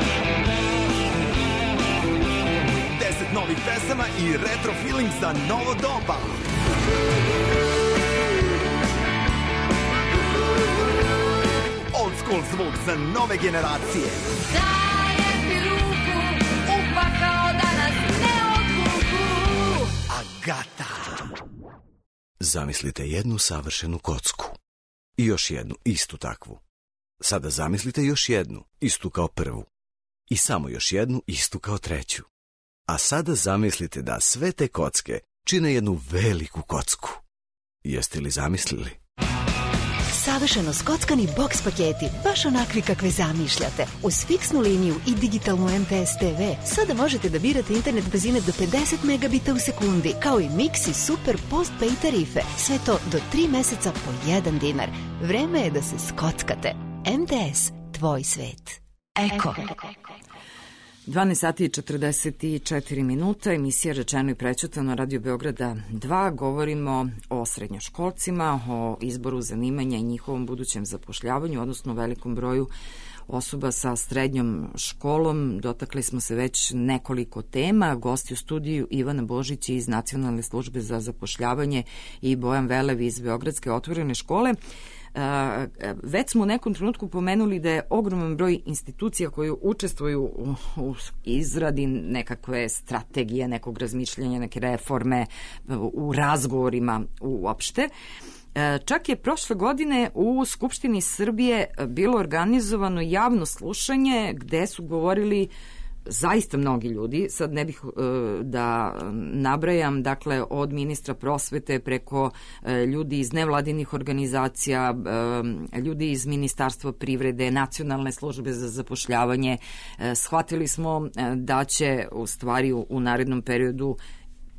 10 novih pesama i retro feeling za novo doba. Old school zvuk za nove generacije. Dajem ti ruku, upakao da nas ne odvuku. Agata. Zamislite jednu savršenu kocku. I još jednu, istu takvu. Sada zamislite još jednu, istu kao prvu. I samo još jednu, istu kao treću. A sada zamislite da sve te kocke čine jednu veliku kocku. Jeste li zamislili? Savršeno skockani boks paketi, baš onakvi kakve zamišljate. Uz fiksnu liniju i digitalnu MTS TV sada možete da birate internet brzine do 50 megabita u sekundi, kao i Mix i Super postpaid tarife. Sve to do 3 meseca po 1 dinar. Vreme je da se skockate. MTS, tvoj svet. Eko. 12 sati i 44 minuta, emisija Rečeno i prećutano, Radio Beograda 2. Govorimo o srednjoškolcima, o izboru zanimanja i njihovom budućem zapošljavanju, odnosno velikom broju osoba sa srednjom školom. Dotakli smo se već nekoliko tema. Gosti u studiju Ivana Božić iz Nacionalne službe za zapošljavanje i Bojan Velev iz Beogradske otvorene škole. Već smo u nekom trenutku pomenuli da je ogroman broj institucija koje učestvuju u izradi nekakve strategije, nekog razmišljanja, neke reforme, u razgovorima uopšte. Čak je prošle godine u Skupštini Srbije bilo organizovano javno slušanje gde su govorili zaista mnogi ljudi, sad ne bih da nabrajam, dakle od ministra prosvete preko ljudi iz nevladinih organizacija, ljudi iz Ministarstva privrede, Nacionalne službe za zapošljavanje. Shvatili smo da će u stvari u narednom periodu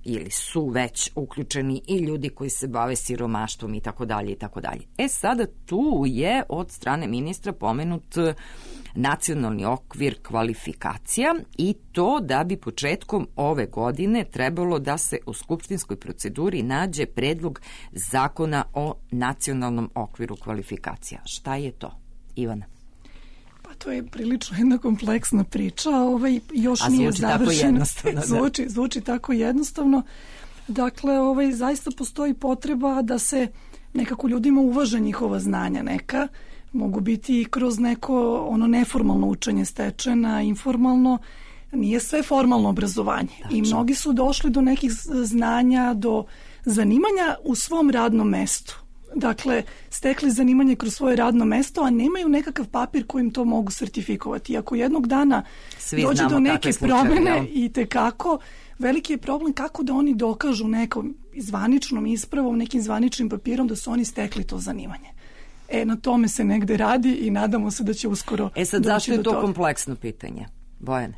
ili su već uključeni i ljudi koji se bave siromaštvom i tako dalje i tako dalje. Sada tu je od strane ministra pomenut nacionalni okvir kvalifikacija i to da bi početkom ove godine trebalo da se u skupštinskoj proceduri nađe predlog zakona o nacionalnom okviru kvalifikacija. Šta je to, Ivana? To je prilično jedna kompleksna priča, još nije završena. Tako jednostavno, zvuči tako jednostavno. Dakle, zaista postoji potreba da se nekako ljudima uvaže njihova znanja neka. Mogu biti i kroz neko neformalno učenje stečena, informalno. Nije sve formalno obrazovanje. Tačno. I mnogi su došli do nekih znanja, do zanimanja u svom radnom mestu. Dakle, stekli zanimanje kroz svoje radno mesto, a nemaju nekakav papir kojim to mogu sertifikovati. Ako jednog dana dođe do neke promene i tekako, veliki je problem kako da oni dokažu nekom zvaničnom ispravom, nekim zvaničnim papirom da su oni stekli to zanimanje. Na tome se negde radi i nadamo se da će uskoro sad zašto je to kompleksno pitanje, Bojane?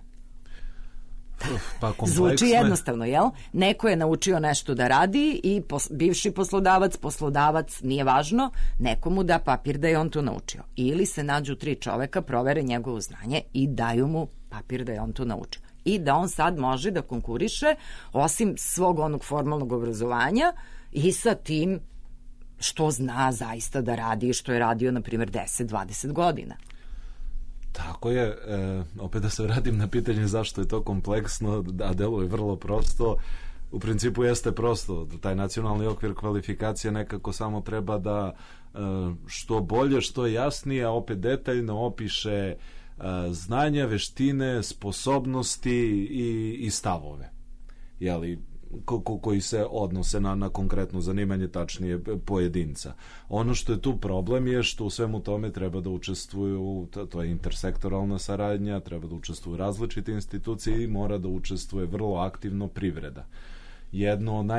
Pa zvuči jednostavno, jel? Neko je naučio nešto da radi i bivši poslodavac, nije važno, nekomu da papir da je on to naučio. Ili se nađu 3 čoveka, provere njegovo znanje i daju mu papir da je on to naučio. I da on sad može da konkuriše, osim svog onog formalnog obrazovanja i sa tim što zna zaista da radi i što je radio, na primjer, 10-20 godina. Tako je, opet da se vratim na pitanje zašto je to kompleksno, a deluje vrlo prosto. U principu jeste prosto, taj nacionalni okvir kvalifikacije nekako samo treba da što bolje, što jasnije, opet detaljno opiše znanja, veštine, sposobnosti i stavove. Jeli, koji se odnose na konkretno zanimanje, tačnije pojedinca. Ono što je tu problem je što u svemu tome treba da učestvuju, to je intersektoralna saradnja, treba da učestvuju različite institucije i mora da učestvuje vrlo aktivno privreda. Jedno od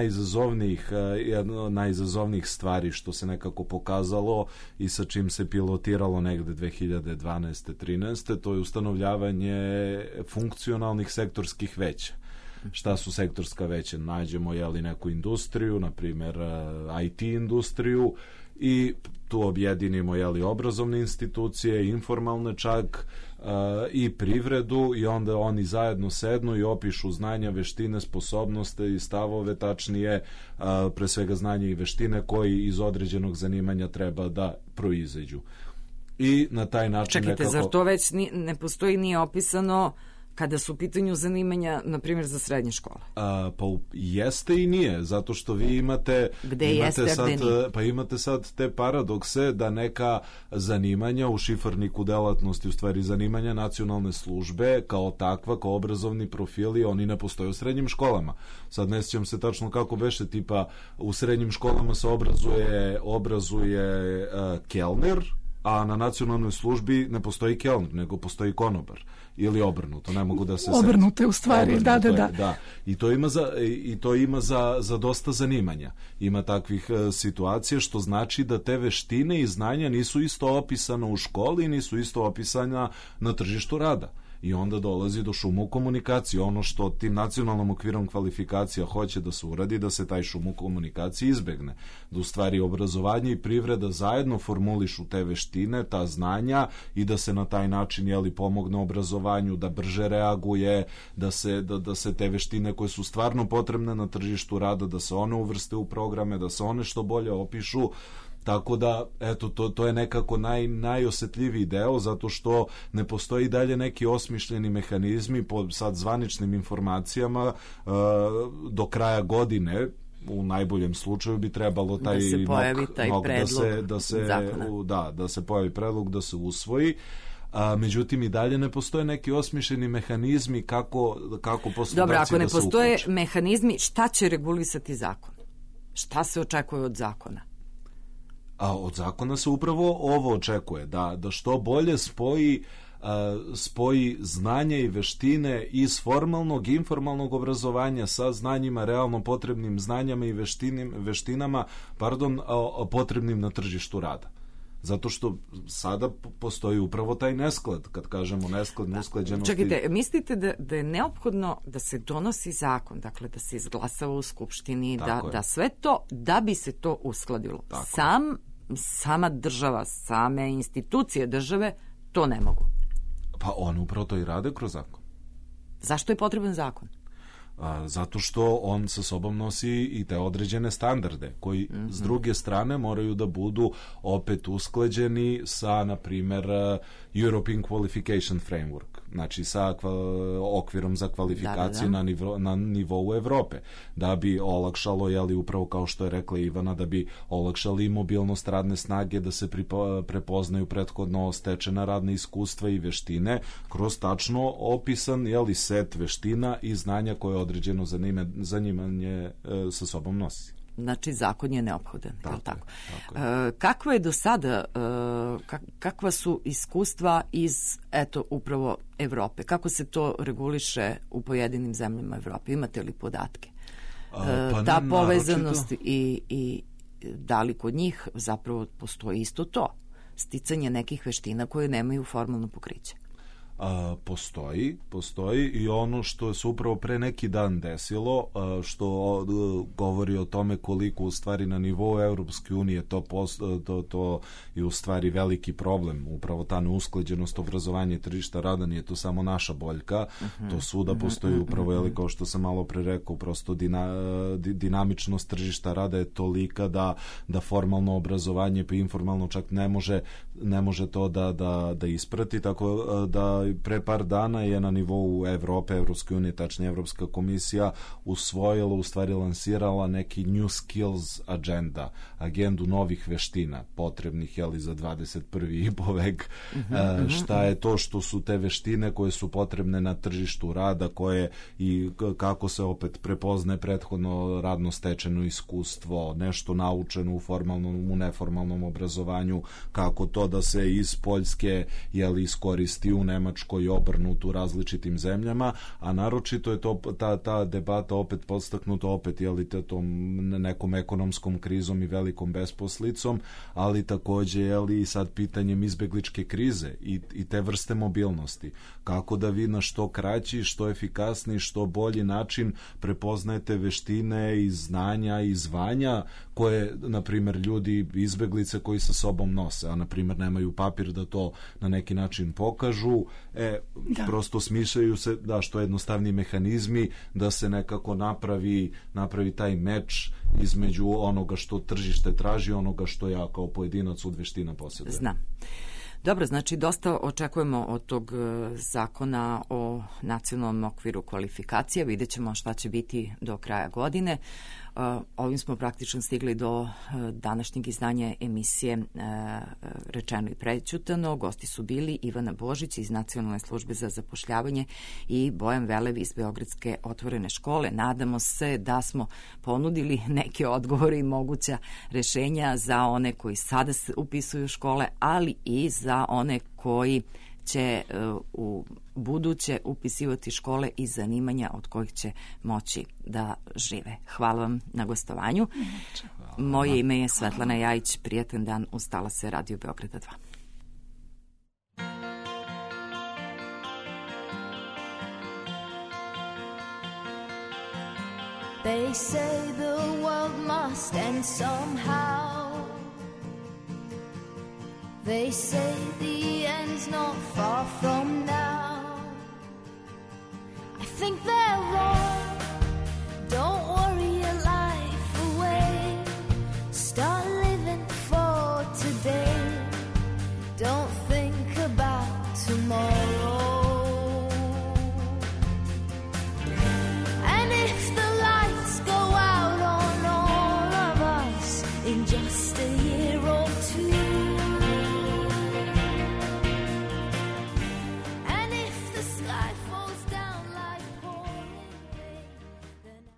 najizazovnijih stvari što se nekako pokazalo i sa čim se pilotiralo negde 2012-13, to je ustanovljavanje funkcionalnih sektorskih veća. Šta su sektorska veća? Nađemo neku industriju, na primjer IT industriju, i tu objedinimo obrazovne institucije, informalne čak, i privredu, i onda oni zajedno sednu i opišu znanja, veštine, sposobnosti i stavove, tačnije pre svega znanja i veštine koji iz određenog zanimanja treba da proizađu. I na taj način Čekajte, zar to već ne postoji, nije opisano kada su u pitanju zanimanja, na primjer, za srednje škole? Pa jeste i nije, zato što vi imate sad te paradokse da neka zanimanja u šifarniku delatnosti, u stvari zanimanja nacionalne službe kao takva, kao obrazovni profili, oni ne postoje u srednjim školama. Sad ne sjećam se tačno kako beše, tipa u srednjim školama se obrazuje kelner, a na nacionalnoj službi ne postoji kelner, nego postoji konobar. Ili obrnuto, ne mogu da se... Obrnuto je u stvari, da. I to ima za dosta zanimanja. Ima takvih situacija, što znači da te veštine i znanja nisu isto opisane u školi, nisu isto opisana na tržištu rada. I onda dolazi do šuma u komunikaciji. Ono što tim nacionalnom okvirom kvalifikacija hoće da se uradi, da se taj šum u komunikaciji izbegne. Da u stvari obrazovanje i privreda zajedno formulišu te veštine, ta znanja, i da se na taj način pomogne obrazovanju, da brže reaguje, da se te veštine koje su stvarno potrebne na tržištu rada, da se one uvrste u programe, da se one što bolje opišu. Tako da, eto, to je nekako najosetljiviji deo, zato što ne postoji dalje neki osmišljeni mehanizmi po sad zvaničnim informacijama. Do kraja godine, u najboljem slučaju, bi trebalo taj da se pojavi taj predlog da se pojavi predlog, da se usvoji. Međutim, i dalje ne postoje neki osmišljeni mehanizmi kako poslodavci da se uključe. Dobro, ako ne postoje mehanizmi, šta će regulisati zakon? Šta se očekuje od zakona? A od zakona se upravo ovo očekuje, da što bolje spoji znanje i veštine iz formalnog i informalnog obrazovanja sa znanjima, realno potrebnim znanjama i veštinama, potrebnim na tržištu rada. Zato što sada postoji upravo taj nesklad, kad kažemo nesklad, neusklađenosti. Čekajte, mislite da je neophodno da se donosi zakon, dakle da se izglasava u Skupštini, da sve to, da bi se to uskladilo. Sama država, same institucije države to ne mogu. Pa oni upravo to i rade kroz zakon. Zašto je potreban zakon? Zato što on sa sobom nosi i te određene standarde koji s druge strane moraju da budu opet usklađeni sa, na primjer, European Qualification Framework, znači sa okvirom za kvalifikaciju na nivou Evrope, da bi olakšalo, jeli, upravo kao što je rekla Ivana, da bi olakšali mobilnost radne snage, da se prepoznaju prethodno stečena radna iskustva i veštine kroz tačno opisan, jeli, set veština i znanja koje određeno zanimanje sa sobom nosi. Znači, zakon je neophodan. Tako. Kakva je do sada, kakva su iskustva iz, upravo Evrope? Kako se to reguliše u pojedinim zemljama Evrope? Imate li podatke? Ta povezanost i da li kod njih zapravo postoji isto to? Sticanje nekih veština koje nemaju formalno pokriće. Postoji i ono što se upravo pre neki dan desilo, što govori o tome koliko u stvari na nivou Europske unije to je u stvari veliki problem, upravo ta neusklađenost obrazovanja i tržišta rada, nije to samo naša boljka, to svuda postoji upravo, jeli, kao što sam malo pre rekao, prosto dinamičnost tržišta rada je tolika da formalno obrazovanje pa informalno čak ne može to da isprati, tako da pre par dana je na nivou Evrope, Evropske unije, tačnije Evropska komisija usvojila, u stvari lansirala neki New Skills Agenda, agendu novih veština potrebnih, jeli, za 21. i po vek. Šta je to što su te veštine koje su potrebne na tržištu rada, koje i kako se opet prepoznaje prethodno radno stečeno iskustvo, nešto naučeno u formalnom, u neformalnom obrazovanju, kako to da se iz Poljske, jeli, iskoristi u Nemačkoj i obrnuto u različitim zemljama, a naročito je to ta debata opet podstaknuta opet, jeli, tom nekom ekonomskom krizom i velikom besposlicom, ali takođe, jeli, i sad pitanjem izbegličke krize i te vrste mobilnosti. Kako da vi na što kraći, što efikasniji, što bolji način prepoznajete veštine i znanja i zvanja koje, na primjer, ljudi izbeglice koji sa sobom nose, a na primjer nemaju papir da to na neki način pokažu, prosto smišljaju se što jednostavniji mehanizmi da se nekako napravi taj meč između onoga što tržište traži, onoga što ja kao pojedinac od veština posjedujem. Znam. Dobro, znači dosta očekujemo od tog zakona o nacionalnom okviru kvalifikacija. Vidjet ćemo šta će biti do kraja godine. Ovim smo praktično stigli do današnjeg izdanja emisije Rečeno i prećutano. Gosti su bili Ivana Božić iz Nacionalne službe za zapošljavanje i Bojan Velev iz Beogradske otvorene škole. Nadamo se da smo ponudili neke odgovore i moguća rešenja za one koji sada se upisuju škole, ali i za one koji će u buduće upisivati škole i zanimanja od kojih će moći da žive. Hvala vam na gostovanju. Moje ime je Svetlana Jajić. Prijatan dan uz talase Radio Beograda 2. They say the world must end somehow. They say the end's no